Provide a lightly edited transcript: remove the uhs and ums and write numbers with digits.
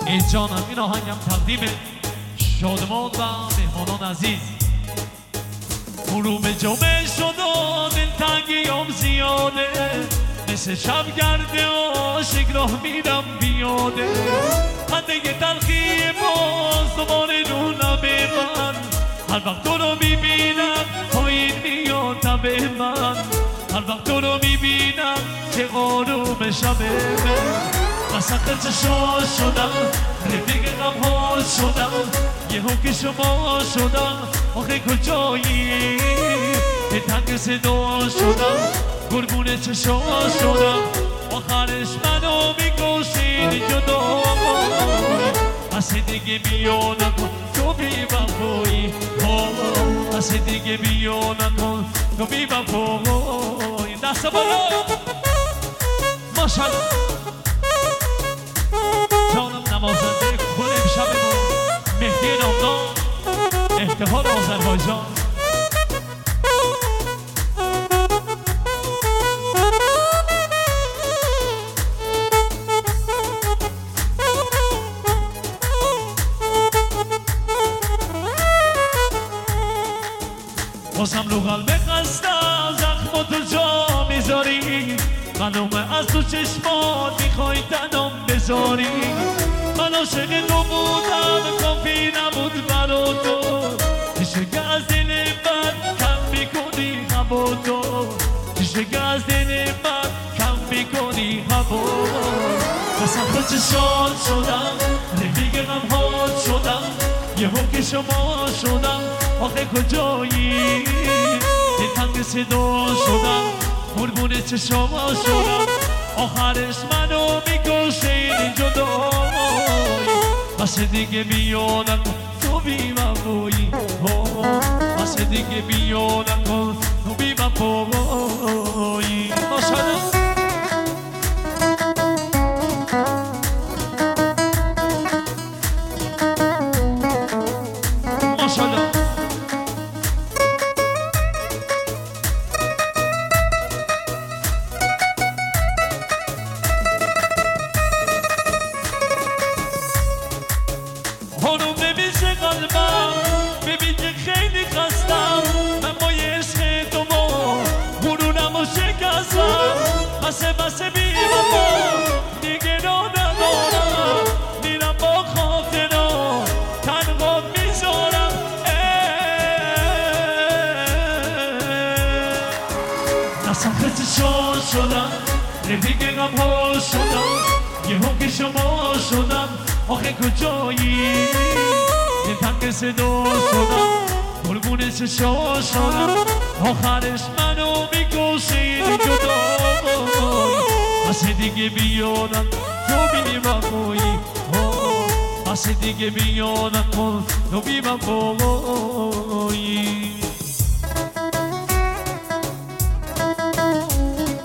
ای جانم این آهنگم تقدیم شادمان و مهمانان عزیز. غروب جمعه شد و دلتنگیام زیاده، مثل شبگرد عاشق راه میرم بیاده. خنده تلخی باز دوباره رو لب من، هر وقت تو رو میبینم پایین میاد تب من. هر وقت تو رو میبینم که آروم شب من. مسخر چشا شدم، رفیق غمها شدم، یهو که شما شدم آخه کجایی؟ به تنگ صدا شدم، قربون چشا شدم، آخرش منو میکشید جدا. از دیگه بیا نکن تو بی وفایی، از دیگه بیا نکن تو بی وفایی. دست بالا ماشاءالله. جانم نوازنده کل امشب ما مهدی نامدار، اتحاد آذربایجان. بازم رو قلب خسته زخم تو جا میذاری، معلومه از تو چشمات میخوای تنم بذاری. من عاشق تو بودم کافی نبود برا تو، چشگه از دل من کم میکنی هوا تو، چشگه از دل من کم میکنی هوا. قسم تو چشان شدم، رفیق غمها شدم، یهو که شما شدم آخه کجایی؟ دلتنگ صدا شدم، قربون چشما شدم، آخرش منو میکشید جدا. بس دیگه بیا نکن تو بی وفایی، بس دیگه بیا نکن تو بی وفایی. ماشاءالله. خانم ببیشه قلبم، ببین که خیلی خستم، من با عشق تو ما غرورم و شکستم. بسه بی وفا دیگه را ندارم، میرم با خاطرها تنها میذارم. دستم خستشان شدم، رفیق غمها شدم، یهو که شما شدم آخه کجایی؟ دلتنگ صدا شدم، قربون چشا شدم، آخرش منو میکشید جدا. بس دیگه بیا نکن تو بی وفایی، بس دیگه بیا نکن تو بی وفایی.